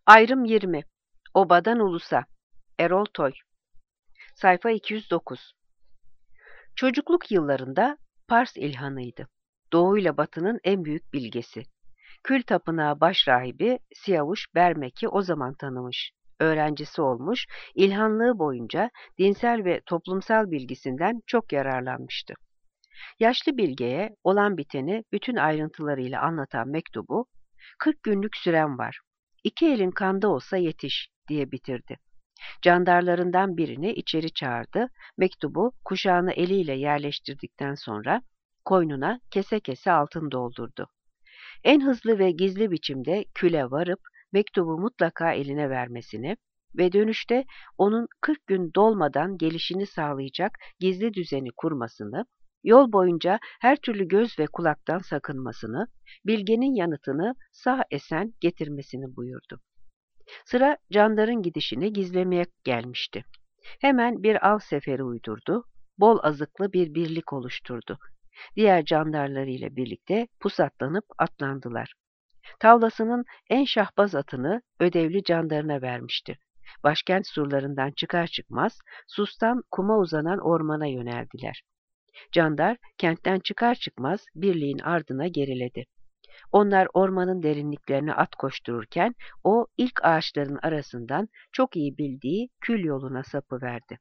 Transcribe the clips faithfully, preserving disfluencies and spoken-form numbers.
Ayrım yirmi. Obadan Ulusa. Erol Toy. Sayfa iki yüz dokuz. Çocukluk yıllarında Pars İlhanı'ydı. Doğu ile Batı'nın en büyük bilgesi. Kül tapınağı başrahibi Siyavuş Bermek'i o zaman tanımış, öğrencisi olmuş, ilhanlığı boyunca dinsel ve toplumsal bilgisinden çok yararlanmıştı. Yaşlı bilgeye olan biteni bütün ayrıntılarıyla anlatan mektubu, kırk günlük süren var, iki elin kanda olsa yetiş diye bitirdi. Candarlarından birini içeri çağırdı, mektubu kuşağına eliyle yerleştirdikten sonra koynuna kese kese altın doldurdu. En hızlı ve gizli biçimde küle varıp mektubu mutlaka eline vermesini ve dönüşte onun kırk gün dolmadan gelişini sağlayacak gizli düzeni kurmasını, yol boyunca her türlü göz ve kulaktan sakınmasını, bilgenin yanıtını sağ esen getirmesini buyurdu. Sıra Candar'ın gidişini gizlemeye gelmişti. Hemen bir av seferi uydurdu, bol azıklı bir birlik oluşturdu. Diğer candarlarıyla birlikte pusatlanıp atlandılar. Tavlasının en şahbaz atını ödevli candarına vermişti. Başkent surlarından çıkar çıkmaz Sus'tan kuma uzanan ormana yöneldiler. Candar kentten çıkar çıkmaz birliğin ardına geriledi. Onlar ormanın derinliklerine at koştururken o ilk ağaçların arasından çok iyi bildiği kül yoluna sapıverdi.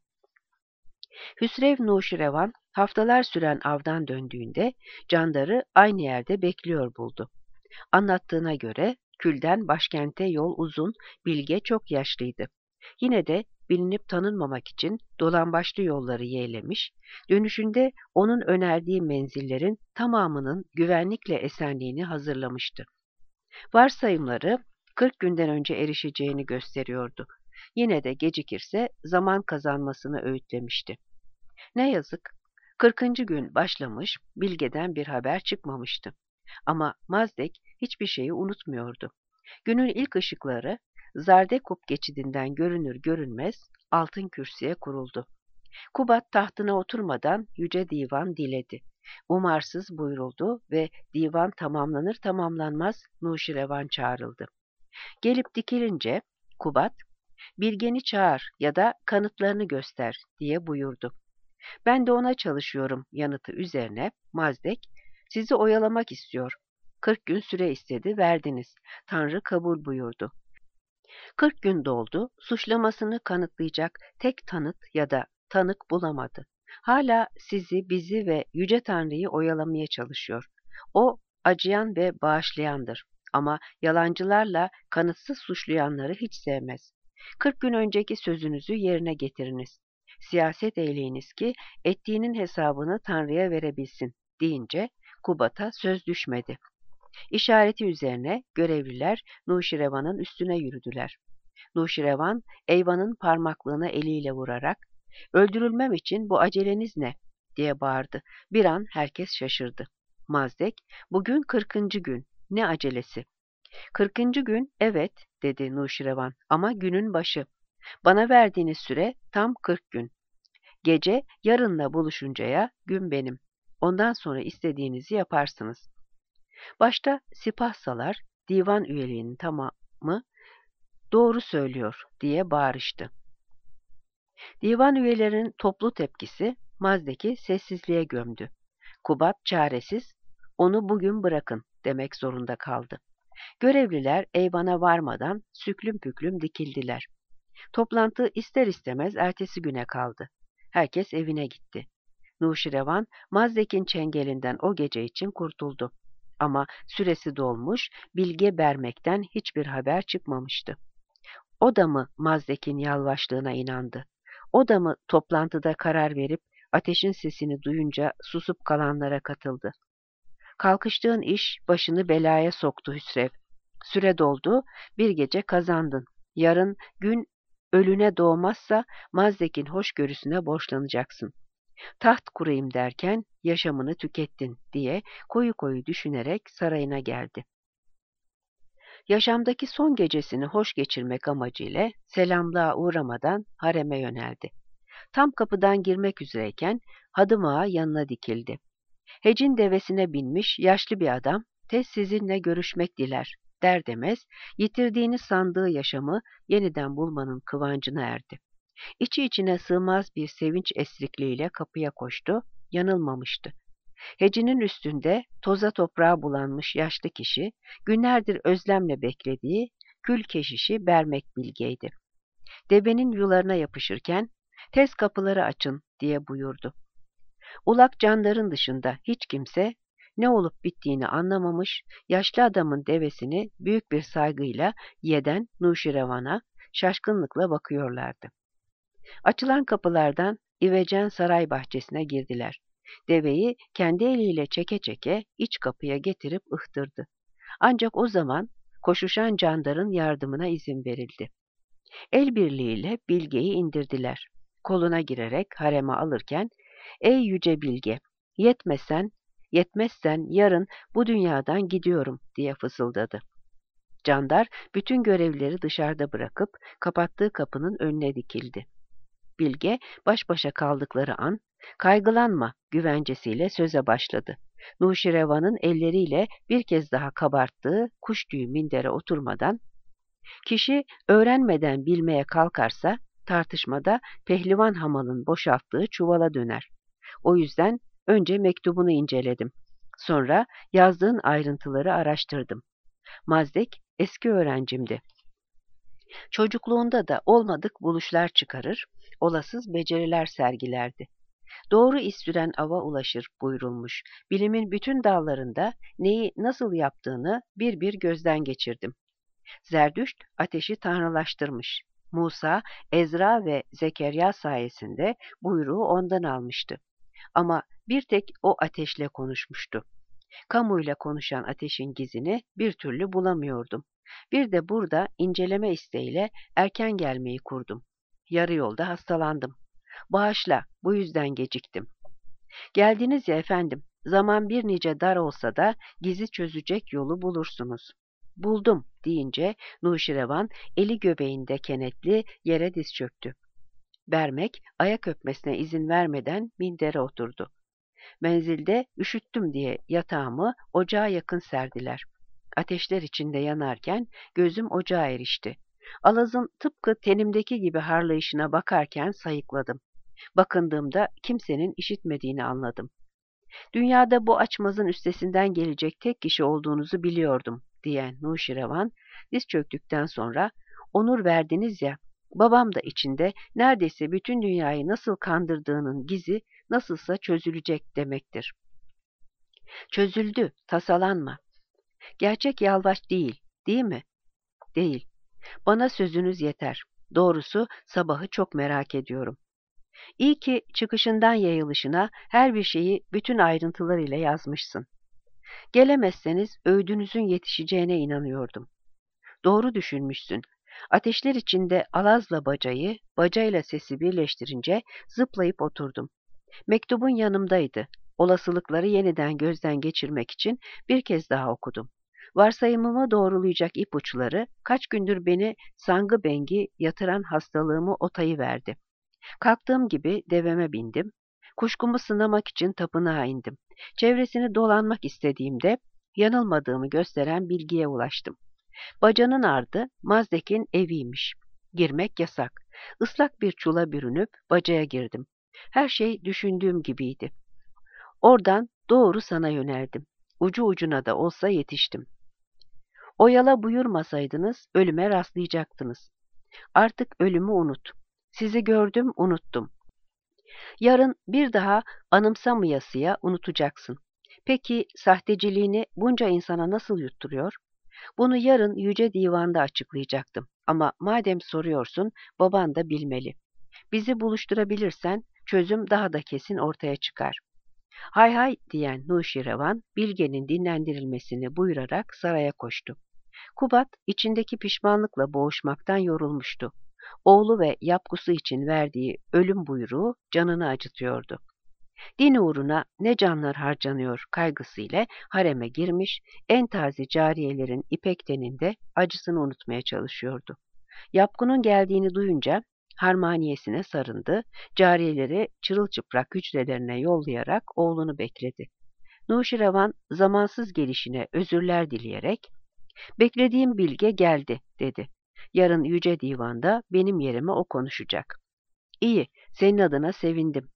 Hüsrev Nuşirevan haftalar süren avdan döndüğünde Candar'ı aynı yerde bekliyor buldu. Anlattığına göre külden başkente yol uzun, bilge çok yaşlıydı. Yine de bilinip tanınmamak için dolambaçlı yolları yeğlemiş, dönüşünde onun önerdiği menzillerin tamamının güvenlikle esenliğini hazırlamıştı. Varsayımları kırk günden önce erişeceğini gösteriyordu. Yine de gecikirse zaman kazanmasını öğütlemişti. Ne yazık, kırkıncı gün başlamış, bilgeden bir haber çıkmamıştı. Ama Mazdek hiçbir şeyi unutmuyordu. Günün ilk ışıkları Zardekup geçidinden görünür görünmez altın kürsüye kuruldu. Kubat tahtına oturmadan yüce divan diledi. Umarsız buyuruldu ve divan tamamlanır tamamlanmaz Nuşirevan çağrıldı. Gelip dikilince Kubat, bilgeni çağır ya da kanıtlarını göster diye buyurdu. Ben de ona çalışıyorum yanıtı üzerine Mazdek, sizi oyalamak istiyor. Kırk gün süre istedi, verdiniz. Tanrı kabul buyurdu. Kırk gün doldu, suçlamasını kanıtlayacak tek tanıt ya da tanık bulamadı. Hala sizi, bizi ve Yüce Tanrı'yı oyalamaya çalışıyor. O, acıyan ve bağışlayandır. Ama yalancılarla kanıtsız suçlayanları hiç sevmez. Kırk gün önceki sözünüzü yerine getiriniz. Siyaset eyleyiniz ki ettiğinin hesabını Tanrı'ya verebilsin deyince Kubat'a söz düşmedi. İşareti üzerine görevliler Nuşirevan'ın üstüne yürüdüler. Nuşirevan, Eyvan'ın parmaklığına eliyle vurarak, "Öldürülmem için bu aceleniz ne?" diye bağırdı. Bir an herkes şaşırdı. Mazdek, "Bugün kırkıncı gün, ne acelesi?" "Kırkıncı gün, evet," dedi Nuşirevan, "ama günün başı. Bana verdiğiniz süre tam kırk gün. Gece yarınla buluşuncaya gün benim. Ondan sonra istediğinizi yaparsınız." Başta sipahsalar, divan üyeliğinin tamamı "Doğru söylüyor," diye bağırıştı. Divan üyelerinin toplu tepkisi Mazdek'i sessizliğe gömdü. Kubat çaresiz, "Onu bugün bırakın," demek zorunda kaldı. Görevliler eyvana varmadan süklüm püklüm dikildiler. Toplantı ister istemez ertesi güne kaldı. Herkes evine gitti. Nuşirevan, Mazdek'in çengelinden o gece için kurtuldu. Ama süresi dolmuş, bilge Bermek'ten hiçbir haber çıkmamıştı. O da mı Mazdek'in yalvaçlığına inandı? O da mı toplantıda karar verip ateşin sesini duyunca susup kalanlara katıldı? "Kalkıştığın iş başını belaya soktu Hüsrev. Süre doldu, bir gece kazandın. Yarın gün ölüne doğmazsa Mazdek'in hoşgörüsüne borçlanacaksın. Taht kurayım derken yaşamını tükettin," diye koyu koyu düşünerek sarayına geldi. Yaşamdaki son gecesini hoş geçirmek amacıyla selamlığa uğramadan hareme yöneldi. Tam kapıdan girmek üzereyken Hadım Ağa yanına dikildi. "Hecin devesine binmiş yaşlı bir adam, tez sizinle görüşmek diler." Der demez, yitirdiğini sandığı yaşamı yeniden bulmanın kıvancına erdi. İçi içine sığmaz bir sevinç esrikliğiyle kapıya koştu, yanılmamıştı. Hecinin üstünde toza toprağa bulanmış yaşlı kişi, günlerdir özlemle beklediği kül keşişi Bermek Bilge'ydi. Devenin yularına yapışırken, "Tez kapıları açın," diye buyurdu. Ulak candarın dışında hiç kimse ne olup bittiğini anlamamış, yaşlı adamın devesini büyük bir saygıyla yeden Nuşirevan'a şaşkınlıkla bakıyorlardı. Açılan kapılardan İvecen saray bahçesine girdiler. Deveyi kendi eliyle çeke çeke iç kapıya getirip ıhtırdı. Ancak o zaman koşuşan candarın yardımına izin verildi. El birliğiyle Bilge'yi indirdiler. Koluna girerek hareme alırken, "Ey yüce Bilge, yetmesen, yetmezsen yarın bu dünyadan gidiyorum," diye fısıldadı. Candar bütün görevlileri dışarıda bırakıp kapattığı kapının önüne dikildi. Bilge baş başa kaldıkları an, "Kaygılanma," güvencesiyle söze başladı. Nuşirevan'ın elleriyle bir kez daha kabarttığı kuş tüyü mindere oturmadan, "Kişi öğrenmeden bilmeye kalkarsa, tartışmada pehlivan hamalın boşalttığı çuvala döner. O yüzden önce mektubunu inceledim. Sonra yazdığın ayrıntıları araştırdım. Mazdek eski öğrencimdi. Çocukluğunda da olmadık buluşlar çıkarır, olasız beceriler sergilerdi. Doğru iz süren ava ulaşır buyurulmuş. Bilimin bütün dallarında neyi nasıl yaptığını bir bir gözden geçirdim. Zerdüşt ateşi tanrılaştırmış. Musa, Ezra ve Zekeriya sayesinde buyruğu ondan almıştı. Ama bir tek o ateşle konuşmuştu. Kamuyla konuşan ateşin gizini bir türlü bulamıyordum. Bir de burada inceleme isteğiyle erken gelmeyi kurdum. Yarı yolda hastalandım. Bağışla, bu yüzden geciktim. Geldiniz ya efendim, zaman bir nice dar olsa da gizi çözecek yolu bulursunuz. Buldum deyince Nuşirevan eli göbeğinde kenetli yere diz çöktü. Bermek ayak öpmesine izin vermeden mindere oturdu. Menzilde üşüttüm diye yatağımı ocağa yakın serdiler. Ateşler içinde yanarken gözüm ocağa erişti. Alazın tıpkı tenimdeki gibi harlayışına bakarken sayıkladım. Bakındığımda kimsenin işitmediğini anladım. "Dünyada bu açmazın üstesinden gelecek tek kişi olduğunuzu biliyordum," diyen Nuşirevan diz çöktükten sonra, "Onur verdiniz ya, babam da içinde neredeyse bütün dünyayı nasıl kandırdığının gizi nasılsa çözülecek demektir. Çözüldü, tasalanma. Gerçek yalvaç değil, değil mi? Değil. Bana sözünüz yeter. Doğrusu sabahı çok merak ediyorum. İyi ki çıkışından yayılışına her bir şeyi bütün ayrıntılarıyla yazmışsın. Gelemezseniz öğüdünüzün yetişeceğine inanıyordum. Doğru düşünmüşsün. Ateşler içinde alazla bacayı, bacayla sesi birleştirince zıplayıp oturdum. Mektubun yanımdaydı. Olasılıkları yeniden gözden geçirmek için bir kez daha okudum. Varsayımımı doğrulayacak ipuçları kaç gündür beni sangı bengi yatıran hastalığımı otayıverdi. Kalktığım gibi deveme bindim. Kuşkumu sınamak için tapınağa indim. Çevresini dolanmak istediğimde yanılmadığımı gösteren bilgiye ulaştım. Bacanın ardı Mazdek'in eviymiş. Girmek yasak. Islak bir çula bürünüp bacaya girdim. Her şey düşündüğüm gibiydi. Oradan doğru sana yöneldim. Ucu ucuna da olsa yetiştim. Oyala buyurmasaydınız ölüme rastlayacaktınız. Artık ölümü unut. Sizi gördüm, unuttum. Yarın bir daha anımsamayasıya unutacaksın. Peki sahteciliğini bunca insana nasıl yutturuyor? Bunu yarın yüce divanda açıklayacaktım. Ama madem soruyorsun, baban da bilmeli. Bizi buluşturabilirsen çözüm daha da kesin ortaya çıkar. Hay hay diyen Nuşirevan, Bilge'nin dinlendirilmesini buyurarak saraya koştu. Kubat içindeki pişmanlıkla boğuşmaktan yorulmuştu. Oğlu ve yapgusu için verdiği ölüm buyruğu canını acıtıyordu. Din uğruna ne canlar harcanıyor kaygısıyla hareme girmiş, en taze cariyelerin ipek teninde acısını unutmaya çalışıyordu. Yapgunun geldiğini duyunca harmaniyesine sarındı, cariyeleri çırılçıplak hücrelerine yollayarak oğlunu bekledi. Nuşirevan zamansız gelişine özürler dileyerek, Beklediğim bilge geldi, dedi. Yarın Yüce Divan'da benim yerime o konuşacak. İyi, senin adına sevindim.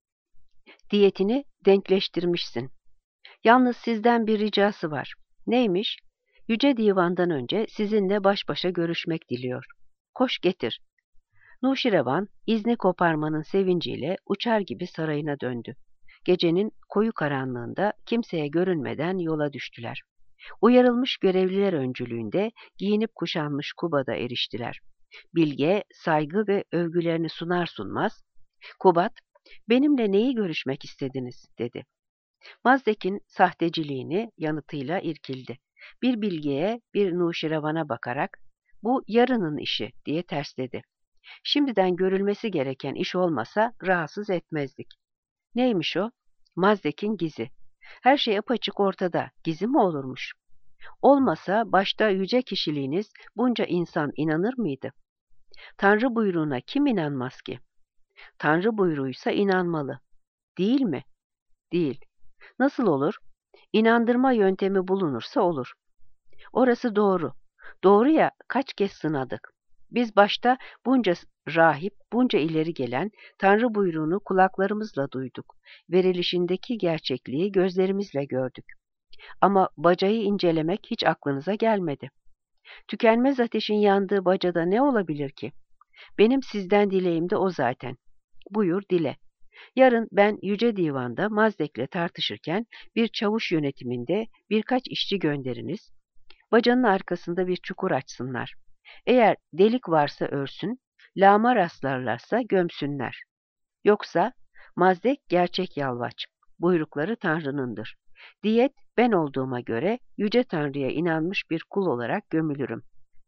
Diyetini denkleştirmişsin. Yalnız sizden bir ricası var. Neymiş? Yüce Divan'dan önce sizinle baş başa görüşmek diliyor. Koş getir. Nuşirevan, izni koparmanın sevinciyle uçar gibi sarayına döndü. Gecenin koyu karanlığında kimseye görünmeden yola düştüler. Uyarılmış görevliler öncülüğünde giyinip kuşanmış Kubad'a eriştiler. Bilge, saygı ve övgülerini sunar sunmaz, Kubat, benimle neyi görüşmek istediniz, dedi. Mazdek'in sahteciliğini yanıtıyla irkildi. Bir bilgeye, bir Nuşirevan'a bakarak, bu yarının işi, diye tersledi. Şimdiden görülmesi gereken iş olmasa rahatsız etmezdik. Neymiş o? Mazdek'in gizi. Her şey apaçık ortada, gizi mi olurmuş? Olmasa başta yüce kişiliğiniz bunca insan inanır mıydı? Tanrı buyruğuna kim inanmaz ki? Tanrı buyruğuysa inanmalı. Değil mi? Değil. Nasıl olur? İnandırma yöntemi bulunursa olur. Orası doğru. Doğru ya, kaç kez sınadık. Biz başta bunca rahip, bunca ileri gelen Tanrı buyruğunu kulaklarımızla duyduk. Verilişindeki gerçekliği gözlerimizle gördük. Ama bacayı incelemek hiç aklınıza gelmedi. Tükenmez ateşin yandığı bacada ne olabilir ki? Benim sizden dileğim de o zaten. Buyur dile. Yarın ben Yüce Divan'da Mazdek'le tartışırken bir çavuş yönetiminde birkaç işçi gönderiniz. Bacanın arkasında bir çukur açsınlar. Eğer delik varsa örsün, lağma rastlarlarsa gömsünler. Yoksa Mazdek gerçek yalvaç, buyrukları Tanrı'nındır. Diyet ben olduğuma göre Yüce Tanrı'ya inanmış bir kul olarak gömülürüm.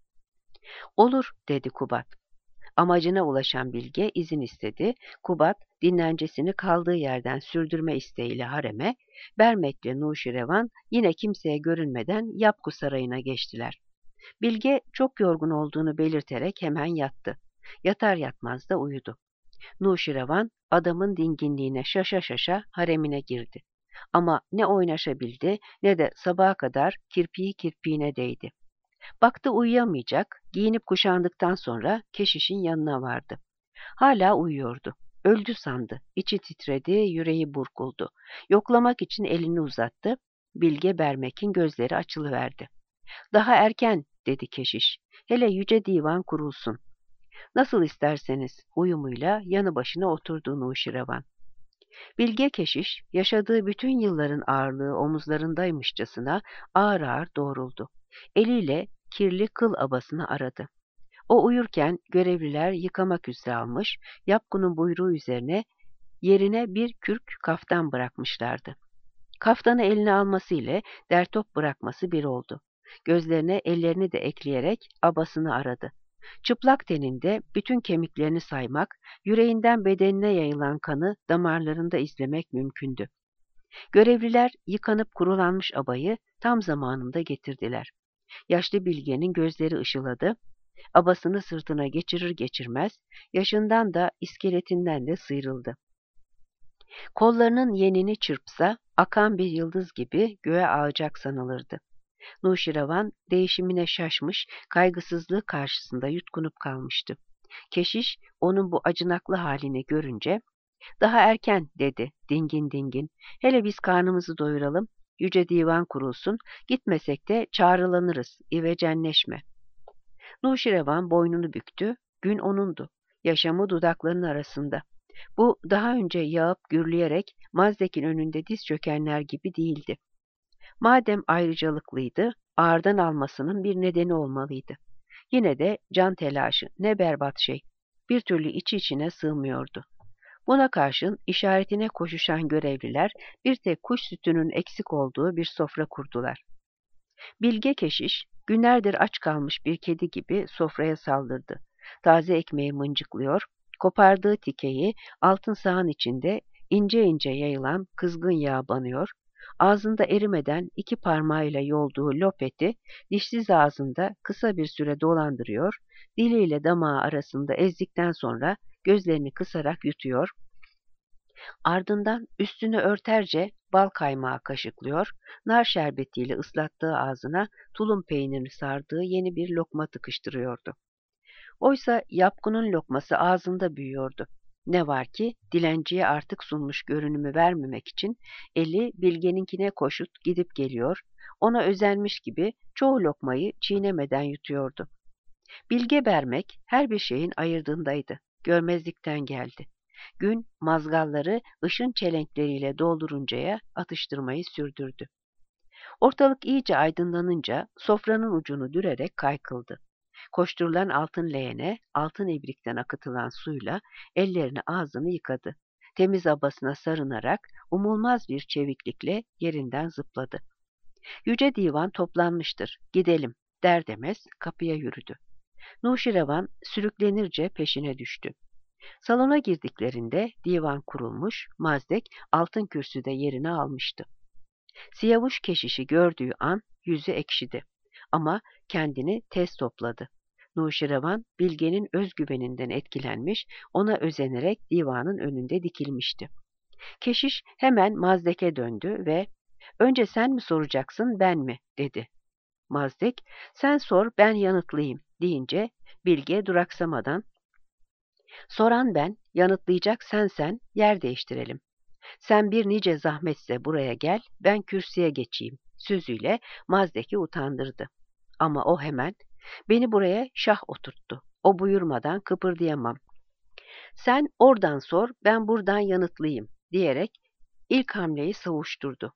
Olur, dedi Kubat. Amacına ulaşan bilge izin istedi. Kubat, dinlencesini kaldığı yerden sürdürme isteğiyle hareme, Bermek'le Nuşirevan yine kimseye görünmeden Yapku Sarayı'na geçtiler. Bilge çok yorgun olduğunu belirterek hemen yattı. Yatar yatmaz da uyudu. Nuşirevan adamın dinginliğine şaşa şaşa haremine girdi. Ama ne oynaşabildi ne de sabaha kadar kirpiği kirpiğine değdi. Baktı uyuyamayacak, giyinip kuşandıktan sonra keşişin yanına vardı. Hala uyuyordu. Öldü sandı. İçi titredi, yüreği burkuldu. Yoklamak için elini uzattı. Bilge Bermek'in gözleri açılıverdi. Daha erken, dedi keşiş. Hele yüce divan kurulsun. Nasıl isterseniz, uyumuyla yanı başına oturdu Nuşirevan. Bilge keşiş, yaşadığı bütün yılların ağırlığı omuzlarındaymışçasına ağır ağır doğruldu. Eliyle kirli kıl abasını aradı. O uyurken görevliler yıkamak üzere almış, Yapkun'un buyruğu üzerine yerine bir kürk kaftan bırakmışlardı. Kaftanı eline alması ile dertop bırakması bir oldu. Gözlerine ellerini de ekleyerek abasını aradı. Çıplak teninde bütün kemiklerini saymak, yüreğinden bedenine yayılan kanı damarlarında izlemek mümkündü. Görevliler yıkanıp kurulanmış abayı tam zamanında getirdiler. Yaşlı bilgenin gözleri ışıladı, abasını sırtına geçirir geçirmez, yaşından da iskeletinden de sıyrıldı. Kollarının yenini çırpsa, akan bir yıldız gibi göğe ağacak sanılırdı. Nuşirevan değişimine şaşmış, kaygısızlığı karşısında yutkunup kalmıştı. Keşiş onun bu acınaklı halini görünce, daha erken dedi dingin dingin, hele biz karnımızı doyuralım, yüce divan kurulsun, gitmesek de çağrılanırız, ivecenleşme. Nuşirevan boynunu büktü, gün onundu, yaşamı dudaklarının arasında. Bu daha önce yağıp gürleyerek Mazdek'in önünde diz çökenler gibi değildi. Madem ayrıcalıklıydı, ağırdan almasının bir nedeni olmalıydı. Yine de can telaşı, ne berbat şey, bir türlü içi içine sığmıyordu. Buna karşın işaretine koşuşan görevliler bir tek kuş sütünün eksik olduğu bir sofra kurdular. Bilge keşiş, günlerdir aç kalmış bir kedi gibi sofraya saldırdı. Taze ekmeği mıncıklıyor, kopardığı tikeyi altın sahan içinde ince ince yayılan kızgın yağ banıyor, ağzında erimeden iki parmağıyla yolduğu lopeti dişsiz ağzında kısa bir süre dolandırıyor, diliyle damağı arasında ezdikten sonra gözlerini kısarak yutuyor, Ardından üstünü örterce bal kaymağı kaşıklıyor, nar şerbetiyle ıslattığı ağzına tulum peynirini sardığı yeni bir lokma tıkıştırıyordu. Oysa yapkunun lokması ağzında büyüyordu. Ne var ki dilenciye artık sunmuş görünümü vermemek için eli Bilge'ninkine koşup gidip geliyor, ona özenmiş gibi çoğu lokmayı çiğnemeden yutuyordu. Bilge Bermek her bir şeyin ayırdığındaydı. Görmezlikten geldi. Gün mazgalları ışın çelenkleriyle dolduruncaya atıştırmayı sürdürdü. Ortalık iyice aydınlanınca sofranın ucunu dürerek kaykıldı. Koşturulan altın leğene, altın ibrikten akıtılan suyla ellerini ağzını yıkadı. Temiz abasına sarınarak umulmaz bir çeviklikle yerinden zıpladı. Yüce divan toplanmıştır, gidelim der demez kapıya yürüdü. Nuşirevan sürüklenirce peşine düştü. Salona girdiklerinde divan kurulmuş, Mazdek altın kürsüde yerini almıştı. Siyavuş keşişi gördüğü an yüzü ekşidi. Ama kendini tez topladı. Nuşirevan, Bilge'nin özgüveninden etkilenmiş, ona özenerek divanın önünde dikilmişti. Keşiş hemen Mazdek'e döndü ve ''Önce sen mi soracaksın, ben mi?'' dedi. Mazdek, ''Sen sor, ben yanıtlayayım.'' deyince Bilge duraksamadan ''Soran ben, yanıtlayacak sensen, yer değiştirelim. Sen bir nice zahmetse buraya gel, ben kürsüye geçeyim.'' sözüyle Mazdek'i utandırdı. Ama o hemen, ''Beni buraya şah oturttu. O buyurmadan kıpırdayamam. Sen oradan sor, ben buradan yanıtlayayım.'' diyerek ilk hamleyi savuşturdu.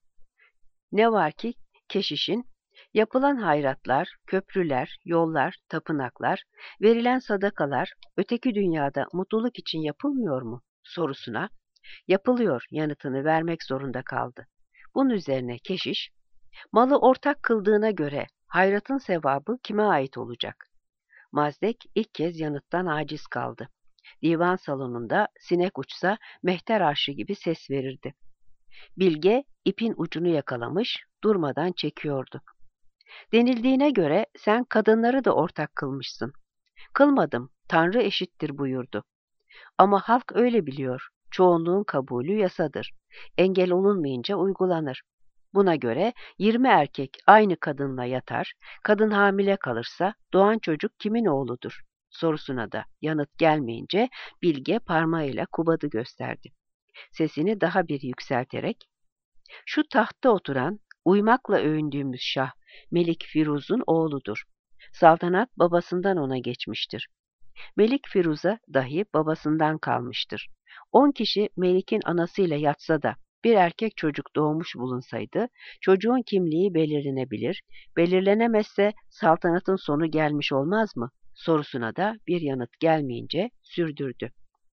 Ne var ki keşişin yapılan hayratlar, köprüler, yollar, tapınaklar, verilen sadakalar öteki dünyada mutluluk için yapılmıyor mu sorusuna yapılıyor yanıtını vermek zorunda kaldı. Bunun üzerine keşiş, malı ortak kıldığına göre hayratın sevabı kime ait olacak? Mazdek ilk kez yanıttan aciz kaldı. Divan salonunda sinek uçsa mehter arşı gibi ses verirdi. Bilge ipin ucunu yakalamış, durmadan çekiyordu. Denildiğine göre sen kadınları da ortak kılmışsın. Kılmadım, Tanrı eşittir buyurdu. Ama halk öyle biliyor. Çoğunluğun kabulü yasadır. Engel olunmayınca uygulanır. Buna göre yirmi erkek aynı kadınla yatar, kadın hamile kalırsa doğan çocuk kimin oğludur sorusuna da yanıt gelmeyince Bilge parmağıyla Kubat'ı gösterdi. Sesini daha bir yükselterek, şu tahtta oturan, uymakla övündüğümüz şah, Melik Firuz'un oğludur. Saltanat babasından ona geçmiştir. Melik Firuz'a dahi babasından kalmıştır. On kişi Melik'in anasıyla yatsa da bir erkek çocuk doğmuş bulunsaydı, çocuğun kimliği belirlenebilir, belirlenemezse saltanatın sonu gelmiş olmaz mı? Sorusuna da bir yanıt gelmeyince sürdürdü.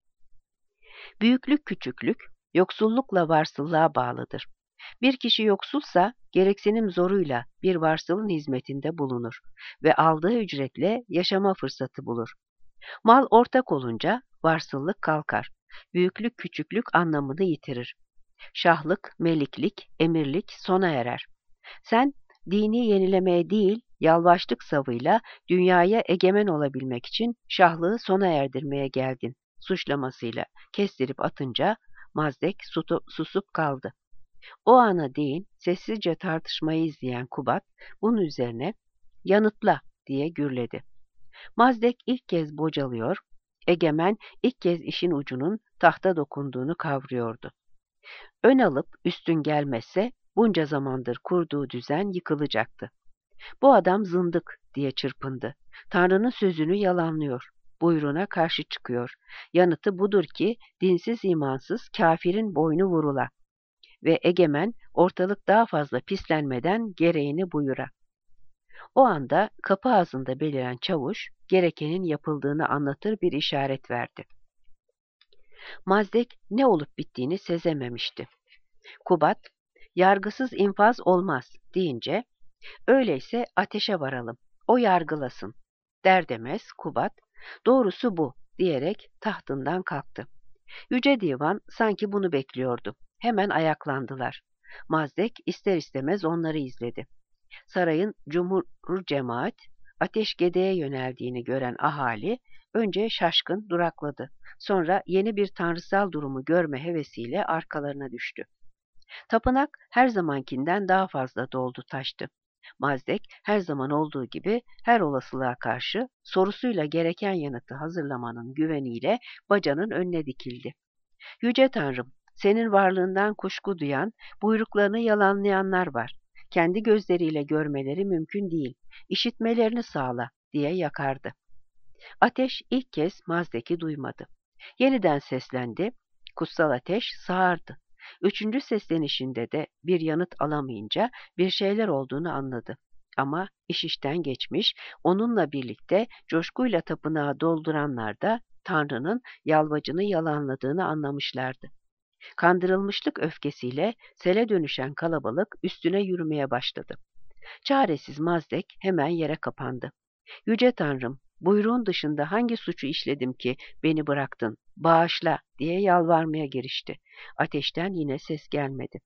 Büyüklük küçüklük, yoksullukla varsıllığa bağlıdır. Bir kişi yoksulsa gereksinim zoruyla bir varsılın hizmetinde bulunur ve aldığı ücretle yaşama fırsatı bulur. Mal ortak olunca varsıllık kalkar. Büyüklük küçüklük anlamını yitirir. Şahlık, meliklik, emirlik sona erer. Sen dini yenilemeye değil, yalvaçlık savıyla dünyaya egemen olabilmek için şahlığı sona erdirmeye geldin suçlamasıyla kestirip atınca Mazdek sutu, susup kaldı. O ana değin sessizce tartışmayı izleyen Kubat bunun üzerine yanıtla diye gürledi. Mazdek ilk kez bocalıyor, Egemen ilk kez işin ucunun tahta dokunduğunu kavruyordu. Ön alıp üstün gelmezse bunca zamandır kurduğu düzen yıkılacaktı. Bu adam zındık diye çırpındı. Tanrı'nın sözünü yalanlıyor. Buyruğuna karşı çıkıyor. Yanıtı budur ki dinsiz imansız kafirin boynu vurula. Ve Egemen ortalık daha fazla pislenmeden gereğini buyura. O anda kapı ağzında beliren çavuş gerekenin yapıldığını anlatır bir işaret verdi. Mazdek ne olup bittiğini sezememişti. Kubat, yargısız infaz olmaz deyince, öyleyse ateşe varalım, o yargılasın der demez Kubat, doğrusu bu diyerek tahtından kalktı. Yüce Divan sanki bunu bekliyordu. Hemen ayaklandılar. Mazdek ister istemez onları izledi. Sarayın cumhur cemaat Ateş Gede'ye yöneldiğini gören ahali önce şaşkın durakladı. Sonra yeni bir tanrısal durumu görme hevesiyle arkalarına düştü. Tapınak her zamankinden daha fazla doldu taştı. Mazdek her zaman olduğu gibi her olasılığa karşı sorusuyla gereken yanıtı hazırlamanın güveniyle bacanın önüne dikildi. Yüce Tanrım, senin varlığından kuşku duyan, buyruklarını yalanlayanlar var. Kendi gözleriyle görmeleri mümkün değil. İşitmelerini sağla diye yakardı. Ateş ilk kez Mazdek'i duymadı. Yeniden seslendi. Kutsal ateş sağırdı. Üçüncü seslenişinde de bir yanıt alamayınca bir şeyler olduğunu anladı. Ama iş işten geçmiş, onunla birlikte coşkuyla tapınağı dolduranlar da Tanrı'nın yalvacını yalanladığını anlamışlardı. Kandırılmışlık öfkesiyle sele dönüşen kalabalık üstüne yürümeye başladı. Çaresiz Mazdek hemen yere kapandı. Yüce Tanrım, buyruğun dışında hangi suçu işledim ki beni bıraktın, bağışla diye yalvarmaya girişti. Ateşten yine ses gelmedi.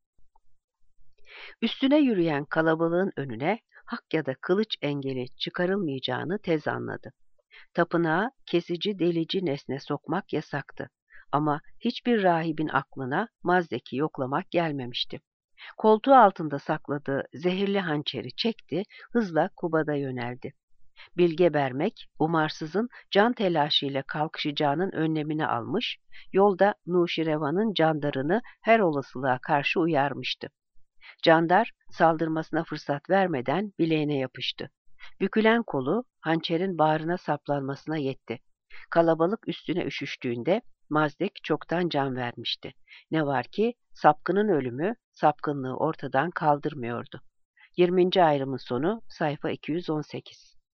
Üstüne yürüyen kalabalığın önüne hak ya da kılıç engeli çıkarılmayacağını tez anladı. Tapınağa kesici delici nesne sokmak yasaktı. Ama hiçbir rahibin aklına Mazdek'i yoklamak gelmemişti. Koltuğu altında sakladığı zehirli hançeri çekti, hızla Kuba'da yöneldi. Bilge Bermek, umarsızın can telaşıyla kalkışacağının önlemini almış, yolda Nuşirevan'ın candarını her olasılığa karşı uyarmıştı. Candar, saldırmasına fırsat vermeden bileğine yapıştı. Bükülen kolu, hançerin bağrına saplanmasına yetti. Kalabalık üstüne üşüştüğünde, Mazdek çoktan can vermişti. Ne var ki, sapkının ölümü, sapkınlığı ortadan kaldırmıyordu. yirminci ayrımın sonu, sayfa iki yüz on sekiz.